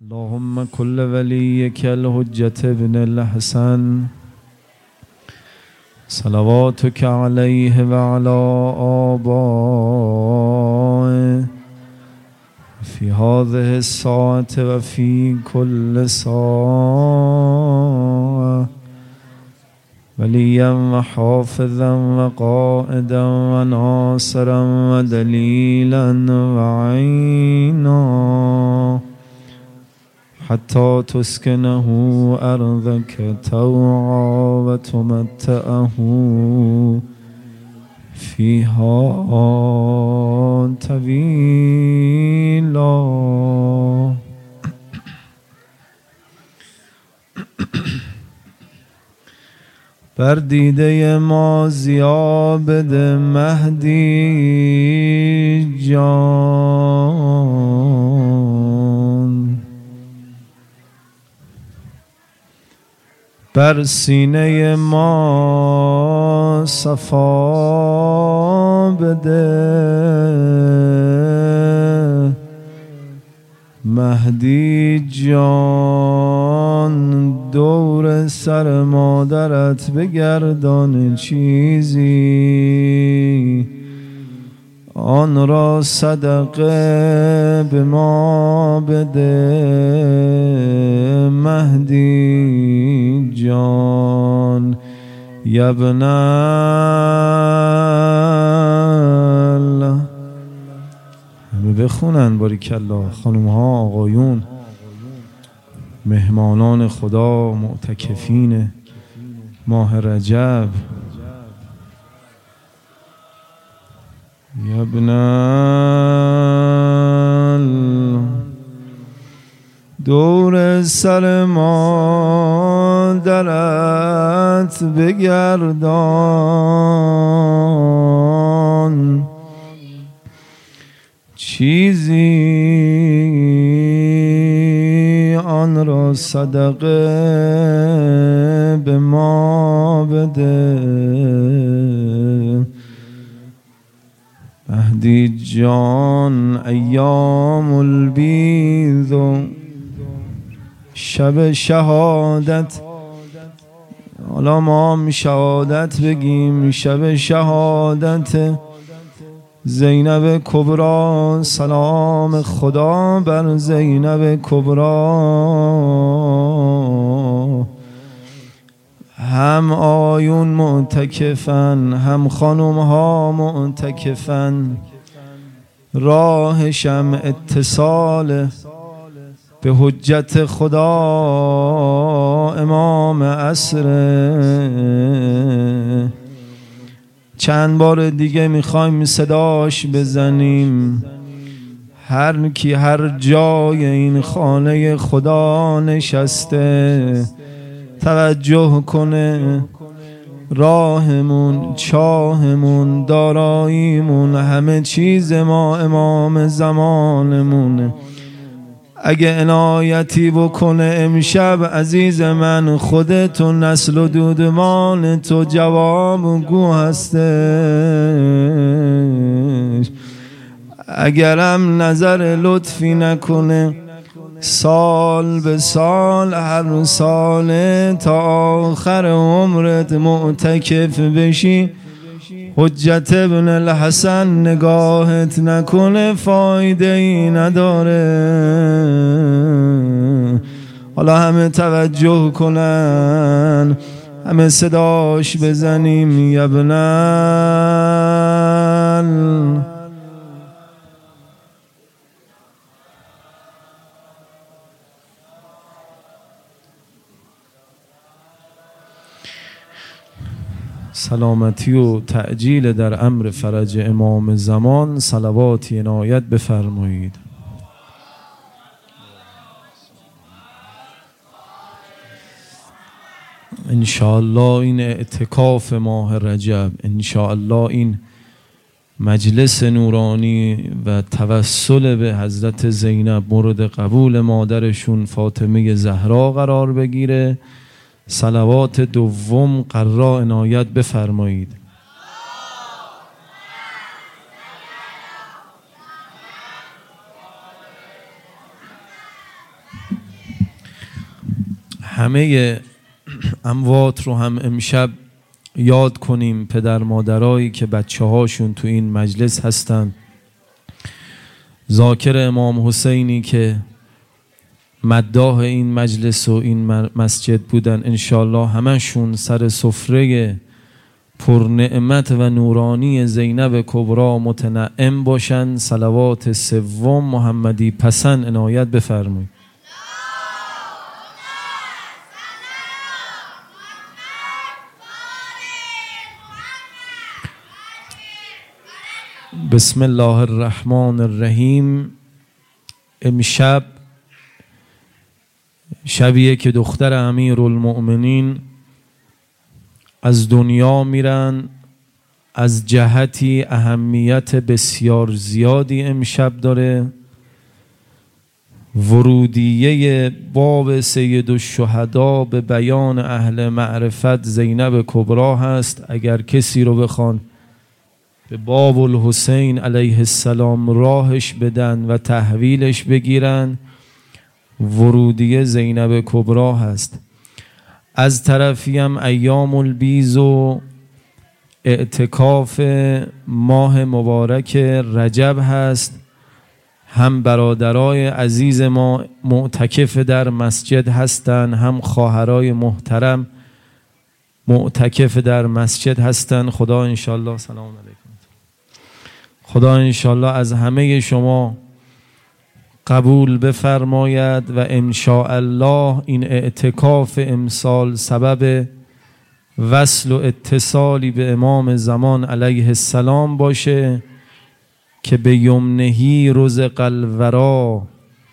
اللهم كل وليك الحجة ابن الحسن صلواتك عليه وعلى آبائه في هذه الساعة وفي كل ساعة وليا وحافظا وقائدا وناصرا ودليلا وعينا حتى تسكنه أرضك طوعا وتمتعه فيها طويلا. بر دیده ما ضیا بده مهدی جان، بر سینه ما صفا بده مهدی جان، دور سر مادرت بگردان چیزی آن را صدقه به ما بده مهدی جان. یبن همه بخونن باریکالله، خانوم ها، آقایون، مهمانان خدا، معتکفین ماه رجب. یبن دور سر مادرت بگردان چیزی آن را صدقه به ما بده مهدی جان. ایام البیض شب شهادت، حالا ما هم شهادت بگیم، شب شهادت زینب کبرا، سلام خدا بر زینب کبرا. هم آیون معتکفن، هم خانوم ها معتکفن، راهشم اتصال به حجت خدا امام عصر. چند بار دیگه میخوایم صداش بزنیم، هر کی هر جای این خانه خدا نشسته توجه کنه، راهمون، چاهمون، داراییمون، همه چیز ما امام زمانمونه. اگه عنایتی بکنه امشب عزیز من، خودت و نسل و دودمان تو جواب گو هستش. اگرم نظر لطفی نکنه سال به سال، هر سال تا آخر عمرت معتکف بشی، حجت ابن الحسن نگاهت نکنه فایده ای نداره. حالا همه توجه کنن، همه صداش بزنیم. یبنال سلامتی و تعجیل در امر فرج امام زمان صلواتی عنایت بفرمایید. انشاءالله این اعتکاف ماه رجب، انشاءالله این مجلس نورانی و توسل به حضرت زینب مورد قبول مادرشون فاطمه زهرا قرار بگیره. صلوات دوم قرا عنایت بفرمایید. همه اموات رو هم امشب یاد کنیم، پدر مادرایی که بچه هاشون تو این مجلس هستن، ذاکر امام حسینی که مداح این مجلس و این مسجد بودن، انشالله همشون سر سفره پرنعمت و نورانی زینب کبری متنعم باشن. صلوات سوم محمدی پسند عنایت بفرمایید. بسم الله الرحمن الرحیم. امشب شبیه که دختر امیرالمؤمنین از دنیا میرن، از جهتی اهمیت بسیار زیادی امشب داره. ورودیه باب سید الشهدا به بیان اهل معرفت زینب کبری هست. اگر کسی رو بخوان به باب الحسین علیه السلام راهش بدن و تحویلش بگیرن، ورودیه زینب کبری هست. از طرفی هم ایام البیض و اعتکاف ماه مبارک رجب هست. هم برادرای عزیز ما معتکف در مسجد هستن، هم خواهرای محترم معتکف در مسجد هستن. خدا انشالله سلام علیکم. خدا انشالله از همه شما قبول بفرماید و انشاءالله این اعتکاف امسال سبب وصل و اتصالی به امام زمان علیه السلام باشه که به یمنهی رزق الورا.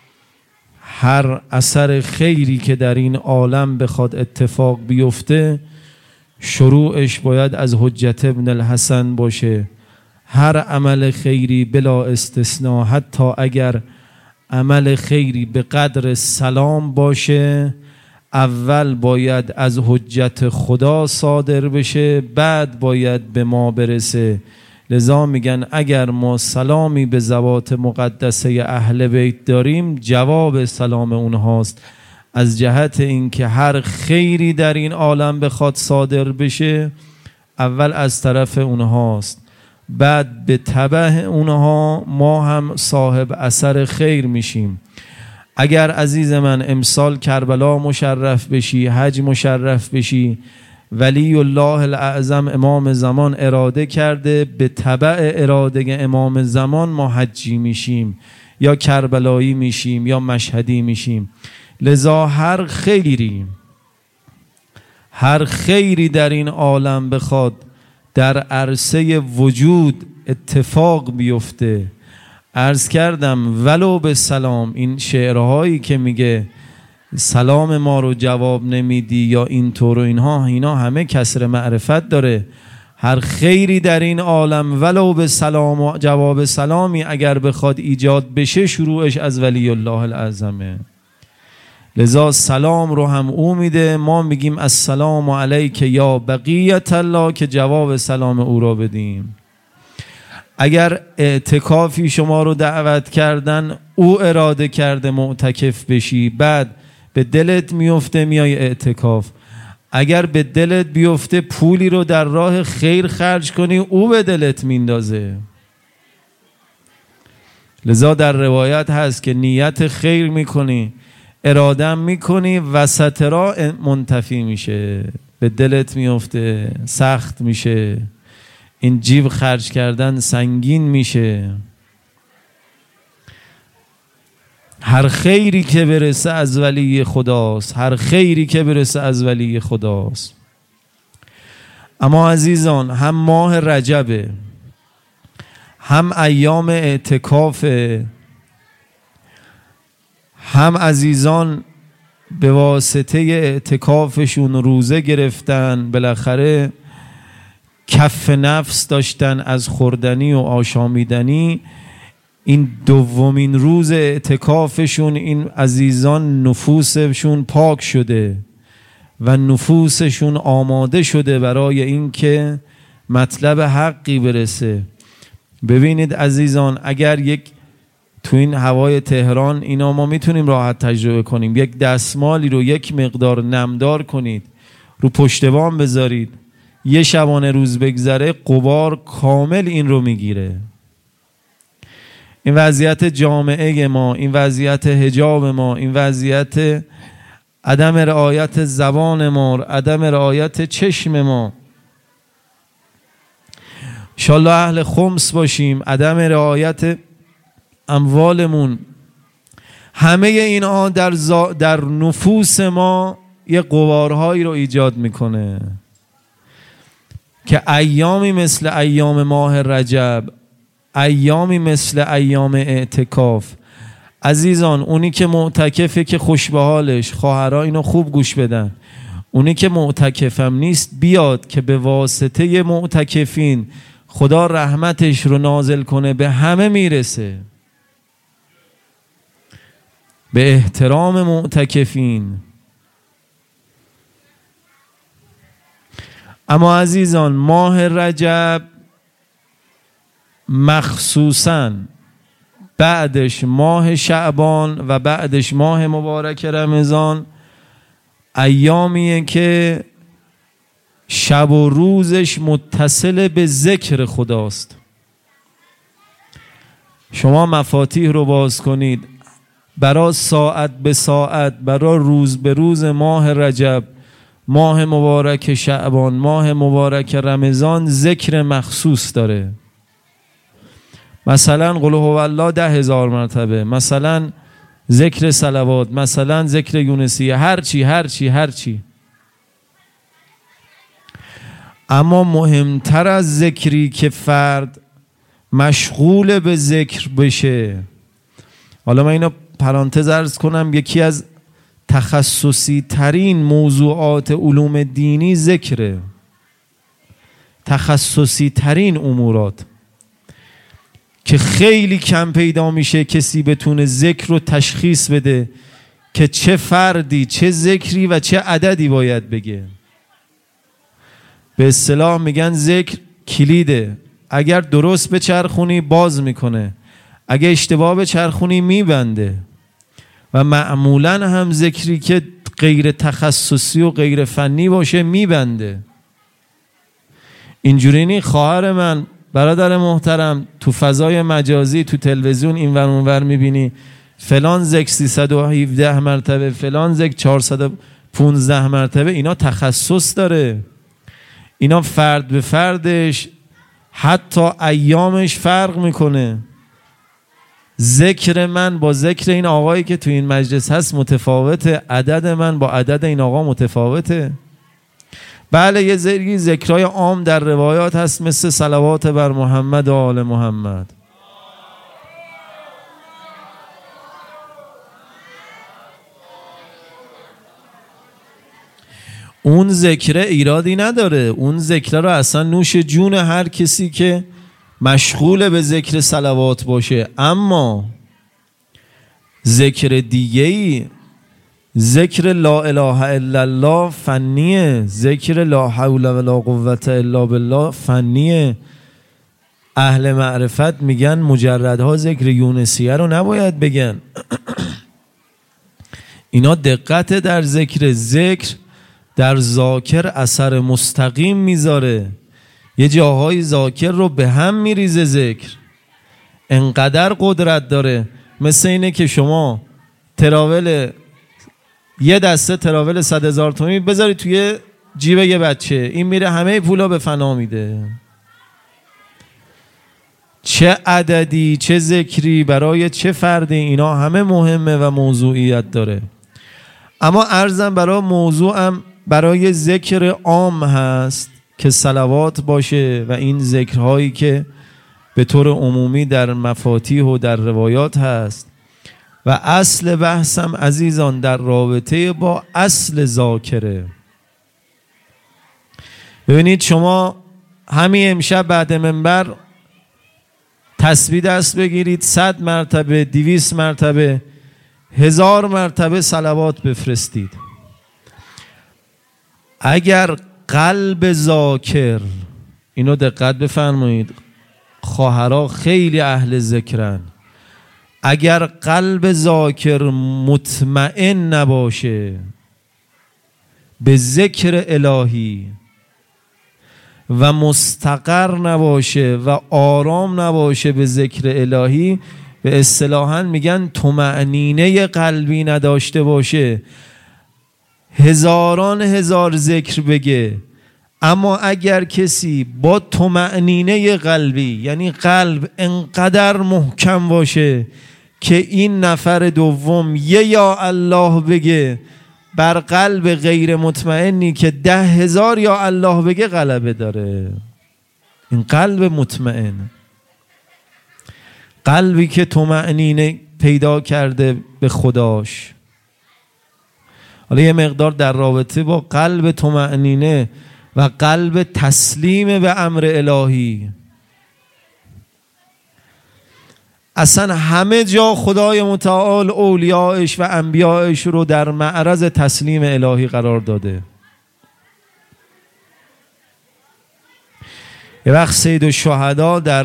هر اثر خیری که در این عالم بخواد اتفاق بیفته شروعش باید از حجت ابن الحسن باشه. هر عمل خیری بلا استثناء، حتی اگر عمل خیری به قدر سلام باشه، اول باید از حجت خدا صادر بشه، بعد باید به ما برسه. لذا میگن اگر ما سلامی به ذوات مقدسه اهل بیت داریم، جواب سلام اونهاست. از جهت اینکه هر خیری در این عالم بخواد صادر بشه، اول از طرف اونهاست، بعد به تبع اونها ما هم صاحب اثر خیر میشیم. اگر عزیز من امسال کربلا مشرف بشی، حج مشرف بشی، ولی الله الاعظم امام زمان اراده کرده، به تبع اراده امام زمان ما حجی میشیم یا کربلایی میشیم یا مشهدی میشیم. لذا هر خیری در این عالم بخواد در عرصه وجود اتفاق بیفته، عرض کردم ولو به سلام، این شعرهایی که میگه سلام ما رو جواب نمیدی یا اینطور و اینا همه کسر معرفت داره. هر خیری در این عالم ولو به سلام و جواب سلامی اگر بخواد ایجاد بشه، شروعش از ولی الله الاعظمه. لذا سلام رو هم او میده، ما میگیم السلام علیک یا بقیت الله که جواب سلام او رو بدیم. اگر اعتکافی شما رو دعوت کردن، او اراده کرده معتکف بشی، بعد به دلت میفته میای اعتکاف. اگر به دلت بیفته پولی رو در راه خیر خرج کنی، او به دلت میندازه. لذا در روایت هست که نیت خیر میکنی، اراده میکنی، وسط را منتفی میشه، به دلت میفته، سخت میشه، این جیب خرج کردن سنگین میشه. هر خیری که برسه از ولی خداست، هر خیری که برسه از ولی خداست. اما عزیزان، هم ماه رجبه، هم ایام اعتکافه، هم عزیزان به واسطه اعتکافشون روزه گرفتن، بالاخره کف نفس داشتن از خوردنی و آشامیدنی. این دومین روز اعتکافشون این عزیزان نفوسشون پاک شده و نفوسشون آماده شده برای اینکه مطلب حقی برسه. ببینید عزیزان، اگر یک تو این هوای تهران اینا ما میتونیم راحت تجربه کنیم. یک دستمالی رو یک مقدار نمدار کنید، رو پشتوان بذارید، یه شبانه روز بگذره غبار کامل این رو میگیره. این وضعیت جامعه ما، این وضعیت حجاب ما، این وضعیت عدم رعایت زبان ما، عدم رعایت چشم ما، انشالله اهل خمس باشیم، عدم رعایت اموالمون، همه اینها در نفوس ما یه غبارهایی رو ایجاد میکنه که ایامی مثل ایام ماه رجب، ایامی مثل ایام اعتکاف، عزیزان اونی که معتکفه که خوش به حالش، خواهرها اینو خوب گوش بدن، اونی که معتکفم نیست بیاد که به واسطه معتکفین خدا رحمتش رو نازل کنه، به همه میرسه. به احترام معتکفین. اما عزیزان ماه رجب مخصوصاً بعدش ماه شعبان و بعدش ماه مبارک رمضان ایامیه که شب و روزش متصل به ذکر خداست. شما مفاتیح رو باز کنید، برای ساعت به ساعت، برای روز به روز ماه رجب، ماه مبارک شعبان، ماه مبارک رمضان ذکر مخصوص داره. مثلا قل هو الله 10,000 مرتبه، مثلا ذکر صلوات، مثلا ذکر یونسیه، هرچی. اما مهمتر از ذکری که فرد مشغول به ذکر بشه، حالا من اینو پرانتز عرض کنم، یکی از تخصصی ترین موضوعات علوم دینی ذکره، تخصصی ترین امورات که خیلی کم پیدا میشه کسی بتونه ذکر رو تشخیص بده که چه فردی چه ذکری و چه عددی باید بگه. به اصطلاح میگن ذکر کلیده، اگر درست بچرخونی باز میکنه، اگر اشتباه بچرخونی میبنده. و معمولا هم ذکری که غیر تخصصی و غیر فنی باشه میبنده. اینجوری نی خواهر من، برادر محترم، تو فضای مجازی تو تلویزیون این ور اون ور میبینی فلان ذکر 317 مرتبه، فلان ذکر 415 مرتبه، اینا تخصص داره، اینا فرد به فردش حتی ایامش فرق میکنه. ذکر من با ذکر این آقایی که تو این مجلس هست متفاوته، عدد من با عدد این آقا متفاوته. بله یه ذکرهای عام در روایات هست مثل صلوات بر محمد و آل محمد. اون ذکر ایرادی نداره، اون ذکر رو اصلا نوش جون هر کسی که مشغول به ذکر صلوات باشه. اما ذکر دیگه‌ای، ذکر لا اله الا الله فنیه، ذکر لا حول ولا قوة الا بالله فنیه. اهل معرفت میگن مجردها ذکر یونسیه رو نباید بگن. اینا دقت در ذکر در ذاکر اثر مستقیم میذاره. یه جاهای ذاکر رو به هم میریزه ذکر، انقدر قدرت داره. مثل اینه که شما تراول، یه دسته تراول 100,000 تومانی بذاری توی جیب یه بچه، این میره همه پولا به فنا میده. چه عددی چه ذکری برای چه فردی، اینا همه مهمه و موضوعیت داره. اما عرضم برای موضوعم برای ذکر عام هست که صلوات باشه و این ذکرهایی که به طور عمومی در مفاتیح و در روایات هست. و اصل بحثم عزیزان در رابطه با اصل ذاکره. ببینید شما همین امشب بعد منبر تسبیح دست بگیرید، 100 مرتبه، 200 مرتبه، 1000 مرتبه صلوات بفرستید. اگر قلب ذاکر، اینو دقت بفرمایید، خواهرها خیلی اهل ذکرن، اگر قلب ذاکر مطمئن نباشه به ذکر الهی و مستقر نباشه و آرام نباشه به ذکر الهی، به اصطلاحاً میگن طمأنینه قلبی نداشته باشه، هزاران هزار ذکر بگه، اما اگر کسی با طمأنینه قلبی، یعنی قلب انقدر محکم باشه که این نفر دوم یا الله بگه بر قلب غیر مطمئنی که 10,000 یا الله بگه غلبه داره. این قلب مطمئن، قلبی که طمأنینه پیدا کرده به خداش. حالا یه مقدار در رابطه با قلب طمأنینه و قلب تسلیم به امر الهی، اصلا همه جا خدای متعال اولیاءش و انبیاءش رو در معرض تسلیم الهی قرار داده. یه وقت سید الشهدا در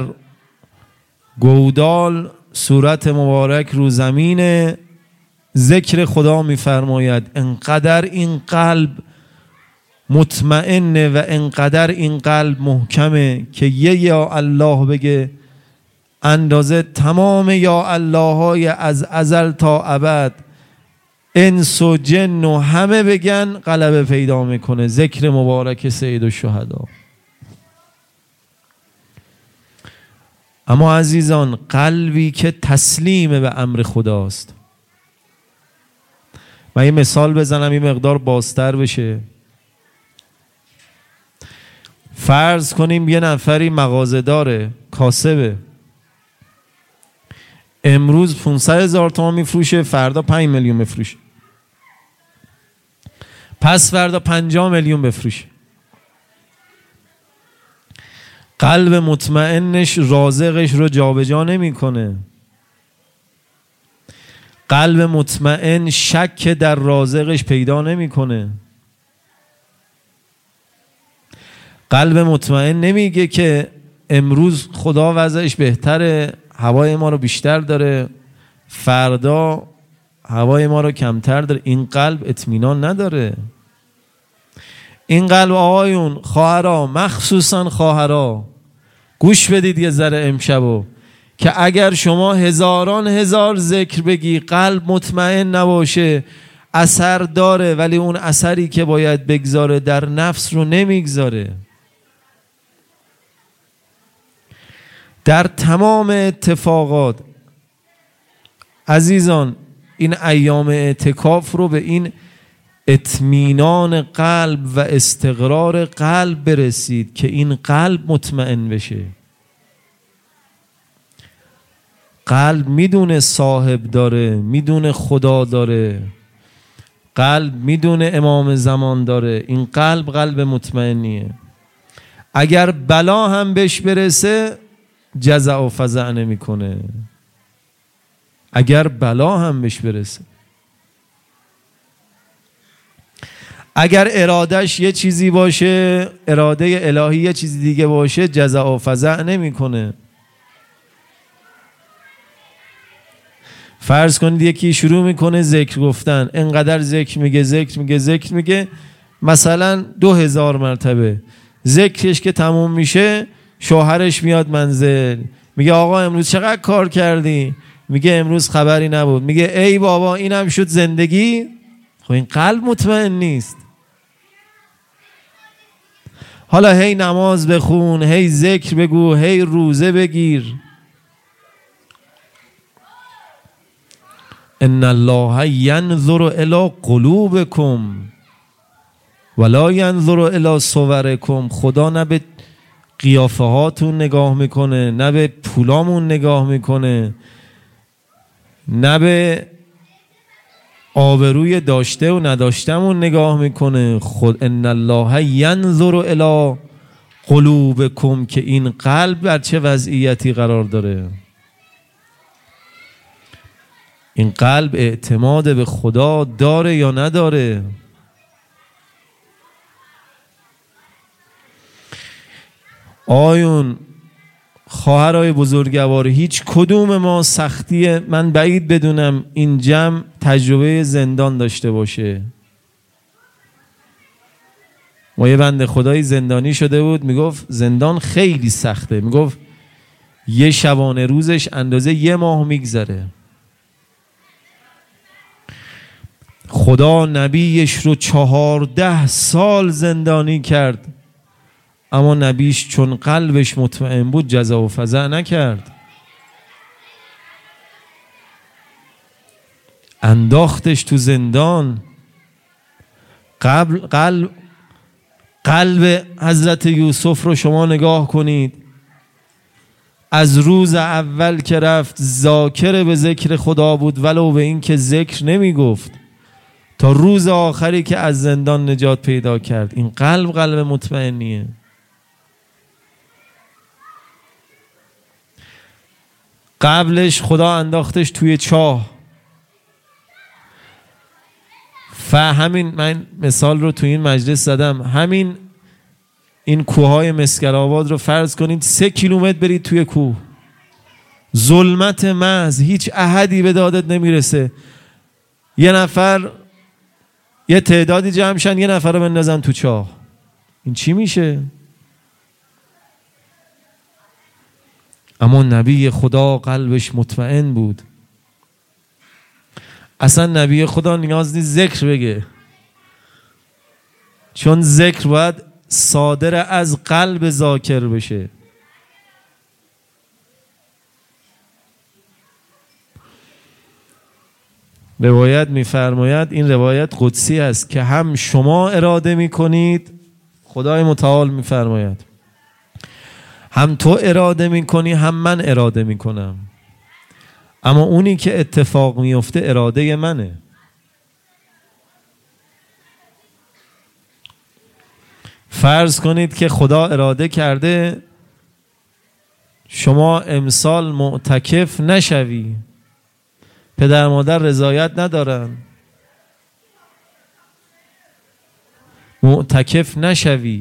گودال صورت مبارک رو زمین ذکر خدا می‌فرماید انقدر این قلب مطمئنه و انقدر این قلب محکمه که یا الله بگه اندازه تمام یا الله های از ازل تا ابد، انس و جن و همه بگن غلبه پیدا میکنه. ذکر مبارک سید الشهدا. اما عزیزان، قلبی که تسلیم به امر خداست. من یه مثال بزنم یه مقدار بازتر بشه. فرض کنیم یه نفری مغازه داره، کاسبه، امروز 500,000 تومان میفروشه، فردا 5 میلیون بفروشه، پس فردا 50 میلیون بفروشه. قلب مطمئنش رازقش رو جابجا نمیکنه. قلب مطمئن شک در رازقش پیدا نمیکنه. قلب مطمئن نمیگه که امروز خدا وضعش بهتره، هوای ما رو بیشتر داره، فردا هوای ما رو کمتر داره. این قلب اطمینان نداره. این قلب آقایون، خواهرها، مخصوصا خواهرها، گوش بدید یه ذره امشبو، که اگر شما هزاران هزار ذکر بگی قلب مطمئن نباشه اثر داره، ولی اون اثری که باید بگذاره در نفس رو نمیگذاره. در تمام اتفاقات عزیزان، این ایام اعتکاف رو به این اطمینان قلب و استقرار قلب برسید که این قلب مطمئن بشه. قلب میدونه صاحب داره، میدونه خدا داره، قلب میدونه امام زمان داره. این قلب قلب مطمئنیه. اگر بلا هم بهش برسه جزع و فزع نمی کنه. اگر بلا هم بهش برسه، اگر ارادش یه چیزی باشه، اراده الهی یه چیزی دیگه باشه، جزع و فزع نمی کنه. فرض کنید یکی شروع میکنه ذکر گفتن، انقدر ذکر میگه مثلا 2000 مرتبه. ذکرش که تموم میشه شوهرش میاد منزل، میگه آقا امروز چقدر کار کردی؟ میگه امروز خبری نبود. میگه ای بابا اینم شد زندگی؟ خب این قلب مطمئن نیست. حالا هی نماز بخون، هی ذکر بگو، هی روزه بگیر. ان الله ینظر الی قلوبکم ولا ینظر الی صورکم. خدا نه به قیافه هاتون نگاه میکنه، نه به پولامون نگاه میکنه، نه به آبروی داشته و نداشتمون نگاه میکنه. خود ان الله ینظر الی قلوبکم، که این قلب در چه وضعیتی قرار داره. این قلب اعتماد به خدا داره یا نداره؟ آیون خواهرای بزرگوار، هیچ کدوم ما سختی، من بعید بدونم این جمع تجربه زندان داشته باشه. ما یه بنده خدایی زندانی شده بود، میگفت زندان خیلی سخته، میگفت یه شبانه روزش اندازه 1 ماه میگذره. خدا نبیش رو 14 سال زندانی کرد، اما نبیش چون قلبش مطمئن بود جزا و فزع نکرد، انداختش تو زندان. قلب حضرت یوسف رو شما نگاه کنید، از روز اول که رفت ذاکر به ذکر خدا بود، ولو به این که ذکر نمی گفت، تا روز آخری که از زندان نجات پیدا کرد. این قلب مطمئنیه. قبلش خدا انداختش توی چاه. همین من مثال رو توی این مجلس زدم، همین این کوههای مسکرآباد رو فرض کنید 3 کیلومتر برید توی کوه، ظلمت محض، هیچ احدی به دادت نمیرسه. یه نفر، یه تعدادی جمع شن، یه نفر رو بندازن تو چاه، این چی میشه؟ اما نبی خدا قلبش مطمئن بود. اصلا نبی خدا نیاز نیست ذکر بگه، چون ذکر باید صادر از قلب ذاکر بشه. روایت میفرماید، این روایت قدسی است، که هم شما اراده میکنید، خدای متعال میفرماید هم تو اراده میکنی هم من اراده میکنم، اما اونی که اتفاق میفته اراده منه. فرض کنید که خدا اراده کرده شما امسال معتکف نشوی، پدر مادر رضایت ندارن، معتکف نشوی.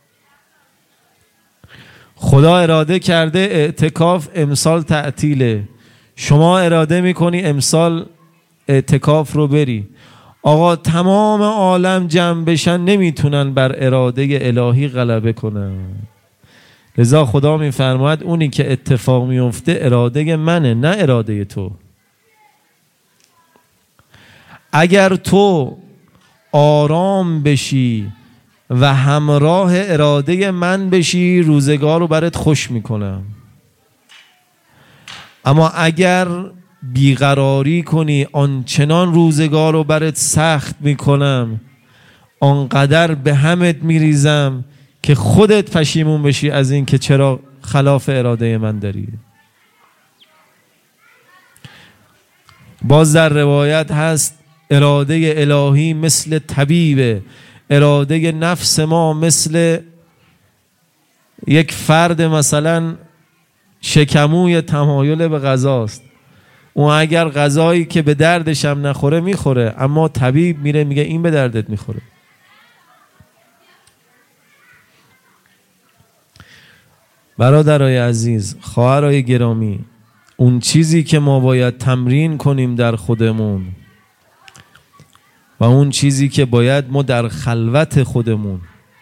خدا اراده کرده اعتکاف امسال تعطیله، شما اراده میکنی امسال اعتکاف رو بری. آقا تمام عالم جمع بشن نمیتونن بر اراده الهی غلبه کنن. لذا خدا میفرماید اونی که اتفاق میفته اراده منه، نه اراده تو. اگر تو آرام بشی و همراه اراده من بشی، روزگار رو برات خوش میکنم. اما اگر بیقراری کنی، آنچنان روزگار رو برات سخت میکنم، آنقدر به همت میریزم که خودت پشیمون بشی از این که چرا خلاف اراده من داری. باز در روایت هست اراده الهی مثل طبیبه، اراده نفس ما مثل یک فرد مثلا شکموی تمایل به غذاست. اون اگر غذایی که به دردش هم نخوره میخوره، اما طبیب میره میگه این به دردت میخوره. برادرای عزیز، خواهرای گرامی، اون چیزی که ما باید تمرین کنیم در خودمون و اون چیزی که باید ما در خلوت خودمون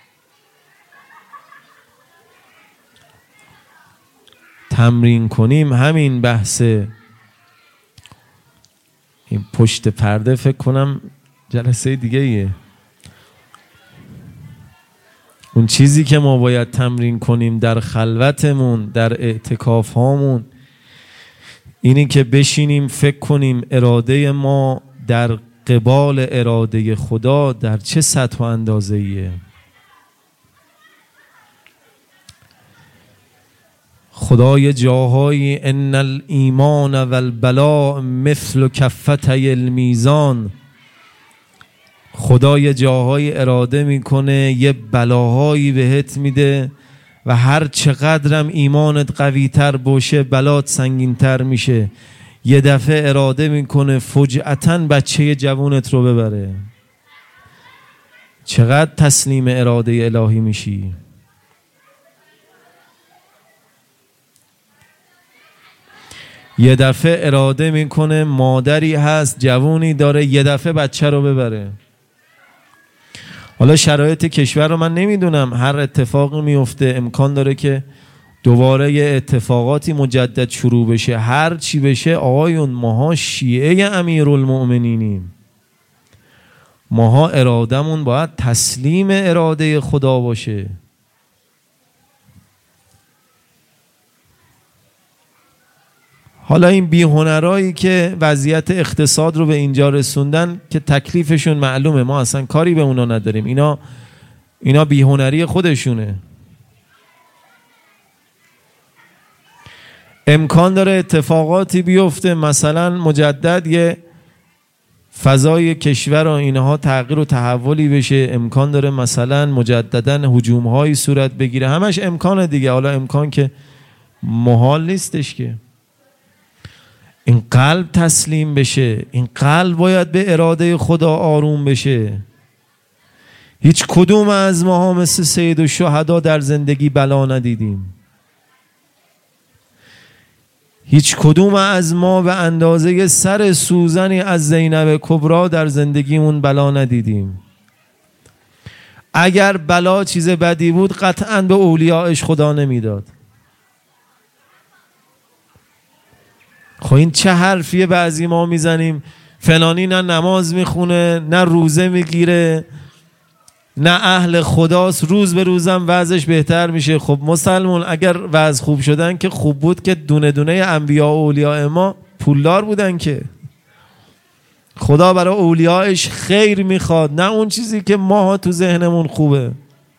تمرین کنیم، همین بحث این پشت پرده فکر کنم جلسه دیگه ایه. اون چیزی که ما باید تمرین کنیم در خلوتمون، در اعتکاف هامون، اینی که بشینیم فکر کنیم اراده ما در قبال اراده خدا در چه سطح و اندازه ایه. خدای جاهایی ان الایمان و البلاء مثل کفتي المیزان، خدای جاهایی اراده میکنه یه بلاهایی بهت میده و هر چقدرم ایمانت قوی تر باشه بلات سنگین تر میشه. یه دفعه اراده میکنه فجأتاً بچه جوونت رو ببره. چقدر تسلیم اراده الهی میشی. یه دفعه اراده میکنه مادری هست جوونی داره یه دفعه بچه رو ببره. حالا شرایط کشور رو من نمیدونم، هر اتفاقی میفته امکان داره که دوباره یه اتفاقاتی مجدد شروع بشه. هر چی بشه آقایون ماها شیعه امیرالمؤمنینیم، ماها ارادمون باید تسلیم اراده خدا باشه. حالا این بی‌هنرایی که وضعیت اقتصاد رو به اینجا رسوندن که تکلیفشون معلومه، ما اصلا کاری به اونا نداریم، اینا بی‌هنری خودشونه. امکان داره اتفاقاتی بیفته، مثلا مجدد یه فضای کشور و اینها تغییر و تحولی بشه، امکان داره مثلا مجددا هجوم‌هایی صورت بگیره، همش امکانه دیگه. حالا امکان که محال نیستش که. این قلب تسلیم بشه، این قلب باید به اراده خدا آروم بشه. هیچ کدوم از ماها مثل سید الشهدا در زندگی بلا ندیدیم. هیچ کدوم از ما به اندازه سر سوزنی از زینب کبری در زندگیمون بلا ندیدیم. اگر بلا چیز بدی بود قطعاً به اولیاءش خدا نمیداد. خب این چه حرفیه بعضی ما میزنیم؟ فلانی نه نماز میخونه، نه روزه میگیره، نه اهل خداست، روز به روزم وضعش بهتر میشه. خب مسلمون اگر وضع خوب شدن که خوب بود که دونه دونه انبیا و اولیاء ما پولدار بودن که. خدا برای اولیاءش خیر میخواد، نه اون چیزی که ما تو ذهنمون خوبه.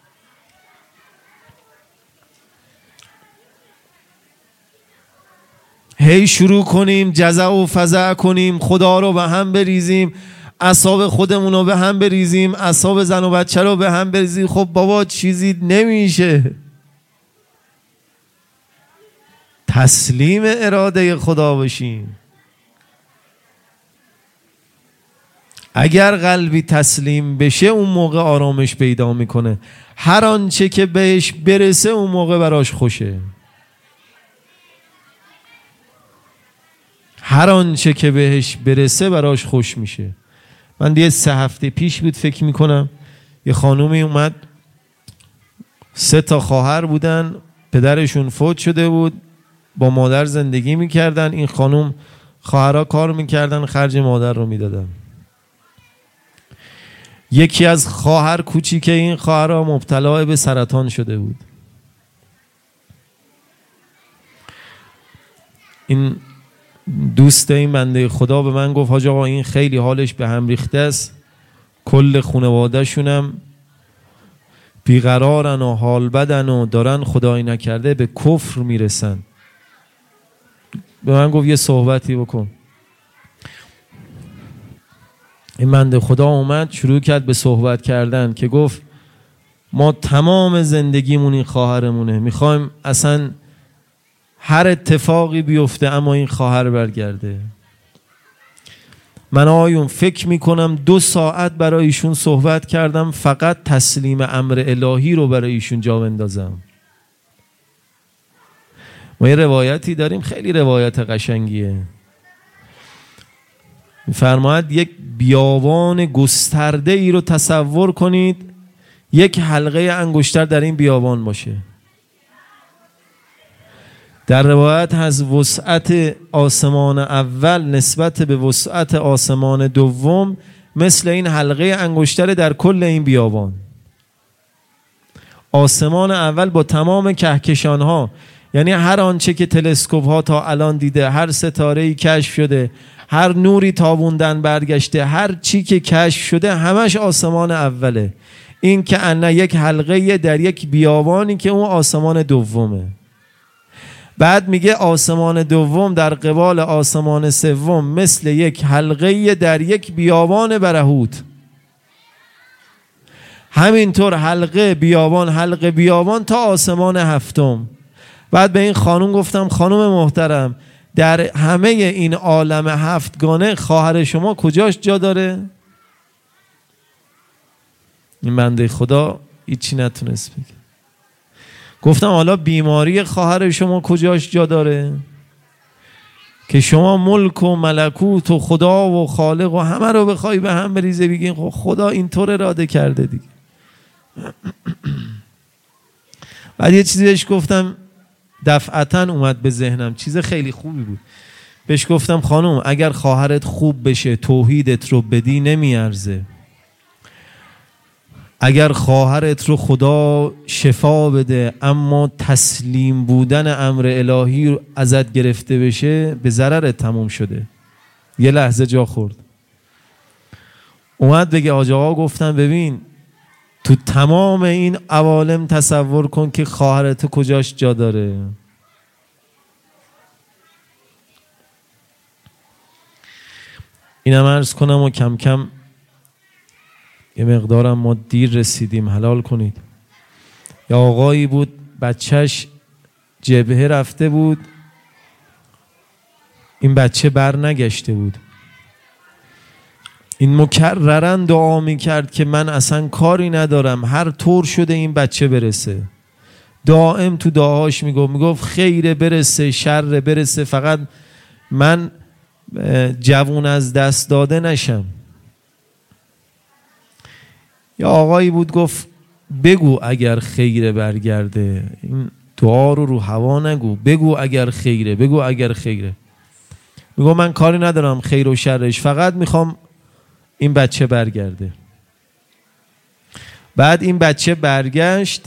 هی شروع کنیم جزع و فزع کنیم، خدا رو به هم بریزیم، اعصاب خودمون رو به هم بریزیم، اعصاب زن و بچه رو به هم بریزیم، خب بابا چیزی نمیشه. تسلیم اراده خدا باشیم. اگر قلبی تسلیم بشه اون موقع آرامش پیدا میکنه. هر آنچه که بهش برسه اون موقع براش خوشه. هر آنچه که بهش برسه براش خوش میشه. من دیگه 3 هفته پیش بود فکر میکنم، یه خانومی اومد، 3 تا خواهر بودن، پدرشون فوت شده بود، با مادر زندگی میکردن. این خانوم خواهرها کار میکردن، خرج مادر رو میدادن. یکی از خواهر کوچیک این خواهرها مبتلا به سرطان شده بود. این دوست این بنده خدا به من گفت حاج آقا این خیلی حالش به هم ریخته است، کل خانواده شونم بیقرارن و حال بدن و دارن خدایی نکرده به کفر میرسن. به من گفت یه صحبتی بکن. این بنده خدا اومد شروع کرد به صحبت کردن که گفت ما تمام زندگیمون این خواهرمونه، میخوایم اصلا هر اتفاقی بیفته اما این خواهر برگرده. من آیون فکر میکنم 2 ساعت برای ایشون صحبت کردم، فقط تسلیم امر الهی رو برای ایشون جا بندازم. ما یه روایتی داریم، خیلی روایت قشنگیه. میفرماید یک بیابان گسترده ای رو تصور کنید، یک حلقه انگشتر در این بیابان باشه. در روایت هست وسعت آسمان اول نسبت به وسعت آسمان دوم مثل این حلقه انگشتر در کل این بیابان. آسمان اول با تمام کهکشان ها، یعنی هر آنچه که تلسکوپ ها تا الان دیده، هر ستاره‌ای کشف شده، هر نوری تابوندن برگشته، هر چی که کشف شده همش آسمان اوله. این که انه یک حلقه در یک بیابانی که اون آسمان دومه. بعد میگه آسمان دوم در قبال آسمان سوم مثل یک حلقه در یک بیابان برهوت. همینطور حلقه بیابان تا آسمان هفتم. بعد به این خانوم گفتم خانوم محترم، در همه این عالم هفتگانه خواهر شما کجاش جا داره؟ این بنده خدا هیچی نتونست بگه. گفتم حالا بیماری خواهر شما کجاش جا داره؟ که شما ملک و ملکوت و خدا و خالق و همه رو بخوای به هم بریزه بگین خب خدا اینطور اراده کرده دیگه. بعد یه چیزی بهش گفتم دفعتاً اومد به ذهنم، چیز خیلی خوبی بود. بهش گفتم خانم اگر خواهرت خوب بشه توحیدت رو بدی نمیارزه. اگر خواهرت رو خدا شفا بده اما تسلیم بودن امر الهی رو ازت گرفته بشه به ضررت تموم شده. یه لحظه جا خورد. اومد بگه حاج آقا گفتم ببین تو تمام این عوالم تصور کن که خواهرت کجاش جا داره. اینم عرض کنم و کم کم یه مقدارم ما دیر رسیدیم، حلال کنید. یا آقایی بود بچهش جبهه رفته بود، این بچه بر نگشته بود. این مکررن دعا میکرد که من اصلا کاری ندارم، هر طور شده این بچه برسه. دائم تو دعاهاش میگفت خیر برسه شر برسه، فقط من جوون از دست داده نشم. یا آقایی بود گفت بگو اگر خیره برگرده، این دعا رو هوا نگو، بگو اگر خیره، بگو اگر خیره. میگو من کاری ندارم خیر و شرش، فقط میخوام این بچه برگرده. بعد این بچه برگشت.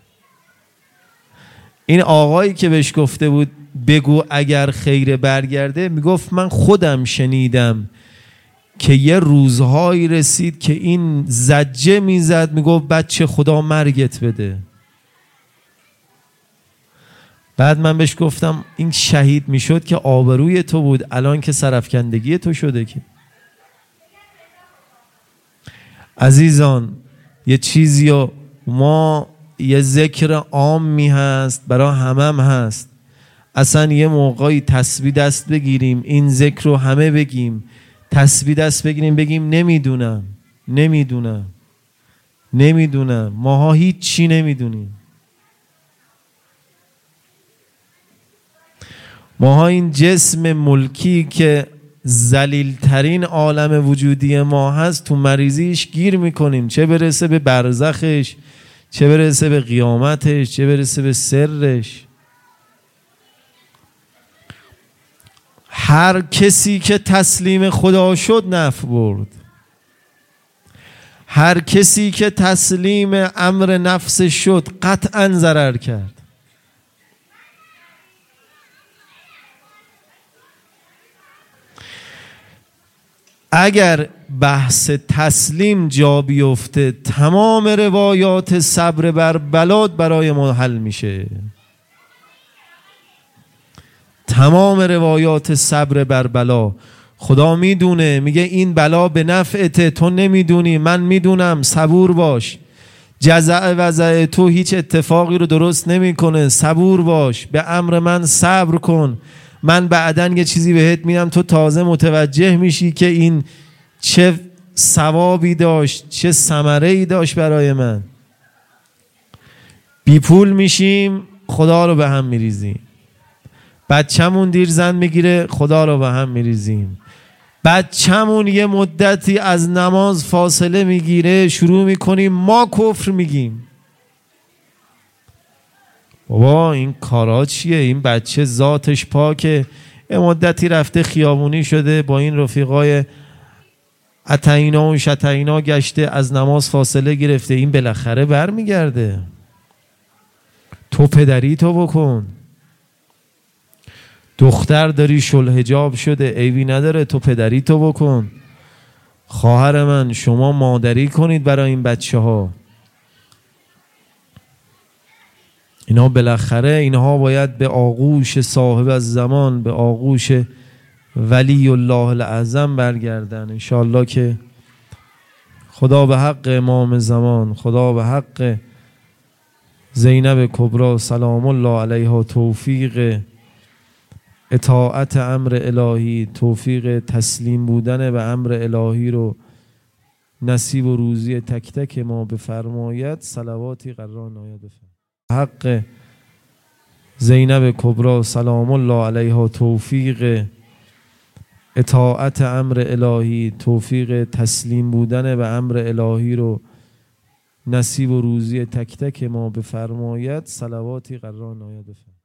این آقایی که بهش گفته بود بگو اگر خیره برگرده میگفت من خودم شنیدم که یه روزهایی رسید که این زجه میزد میگفت بچه خدا مرگت بده. بعد من بهش گفتم این شهید میشد که آبروی تو بود، الان که سرفکندگی تو شده. که عزیزان یه چیزی ما یه ذکر عامی هست برای همم هست، اصلا یه موقعی تسبیح دست بگیریم این ذکر رو همه بگیم، تسبیح دست بگیریم بگیم نمیدونم ماها هیچ چی نمیدونیم. ماها این جسم ملکی که ذلیل ترین عالم وجودی ما هست تو مریضیش گیر میکنیم، چه برسه به برزخش، چه برسه به قیامتش، چه برسه به سرش. هر کسی که تسلیم خدا شد نفع برد، هر کسی که تسلیم امر نفس شد قطعا ضرر کرد. اگر بحث تسلیم جا بیفته تمام روایات صبر بر بلاد برای ما حل میشه. تمام روایات صبر بر بلا، خدا میدونه، میگه این بلا به نفعته، تو نمیدونی، من میدونم، صبور باش. جزع وضع تو هیچ اتفاقی رو درست نمیکنه، صبور باش، به امر من صبر کن، من بعداً یه چیزی بهت میدم تو تازه متوجه میشی که این چه ثوابی داشت، چه ثمره‌ای داشت برای من. بی پول میشیم خدا رو به هم میریزیم، بچه‌مون دیر زن میگیره خدا رو به هم میریزیم، بچه‌مون یه مدتی از نماز فاصله میگیره شروع میکنیم ما کفر میگیم. بابا این کارا چیه؟ این بچه ذاتش پاکه، یه مدتی رفته خیابونی شده با این رفیقای اتینا و شتینا گشته از نماز فاصله گرفته، این بالاخره برمیگرده. تو پدری تو بکن. دختر داری شل حجاب شده عیبی نداره، تو پدری تو بکن. خواهر من شما مادری کنید برای این بچه ها. اینا بالاخره اینها باید به آغوش صاحب الزمان، به آغوش ولی الله الاعظم برگردن. انشاءالله که خدا به حق امام زمان، خدا به حق زینب کبری سلام الله علیها توفیق اطاعت امر الهی، توفیق تسلیم بودن به امر الهی رو نصیب و روزی تک تک ما بفرماید. صلواتی قرار ناید حق زینب کبری سلام الله علیها توفیق اطاعت امر الهی، توفیق تسلیم بودن به امر الهی رو نصیب و روزی تک تک ما بفرماید. صلواتی قرار ناید بفرماید.